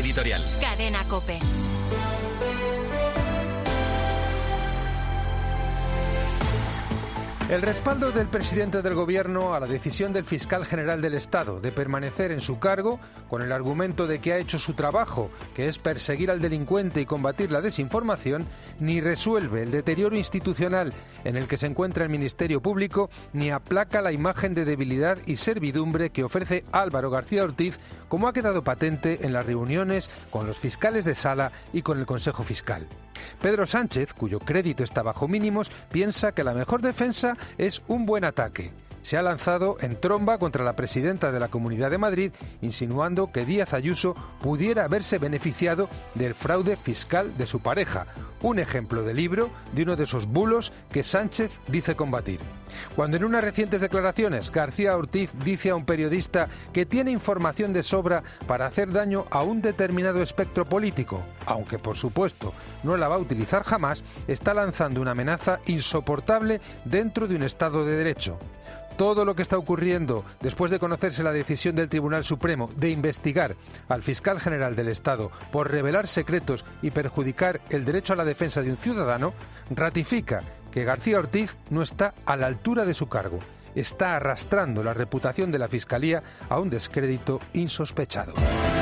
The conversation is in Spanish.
editorial. Cadena COPE. El respaldo del presidente del Gobierno a la decisión del fiscal general del Estado de permanecer en su cargo, con el argumento de que ha hecho su trabajo, que es perseguir al delincuente y combatir la desinformación, ni resuelve el deterioro institucional en el que se encuentra el Ministerio Público, ni aplaca la imagen de debilidad y servidumbre que ofrece Álvaro García Ortiz, como ha quedado patente en las reuniones con los fiscales de sala y con el Consejo Fiscal. Pedro Sánchez, cuyo crédito está bajo mínimos, piensa que la mejor defensa es un buen ataque. Se ha lanzado en tromba contra la presidenta de la Comunidad de Madrid, insinuando que Díaz Ayuso pudiera haberse beneficiado del fraude fiscal de su pareja, un ejemplo de libro de uno de esos bulos que Sánchez dice combatir. Cuando en unas recientes declaraciones García Ortiz dice a un periodista que tiene información de sobra para hacer daño a un determinado espectro político, aunque por supuesto no la va a utilizar jamás, está lanzando una amenaza insoportable dentro de un Estado de Derecho. Todo lo que está ocurriendo después de conocerse la decisión del Tribunal Supremo de investigar al fiscal general del Estado por revelar secretos y perjudicar el derecho a la defensa de un ciudadano, ratifica que García Ortiz no está a la altura de su cargo. Está arrastrando la reputación de la Fiscalía a un descrédito insospechado.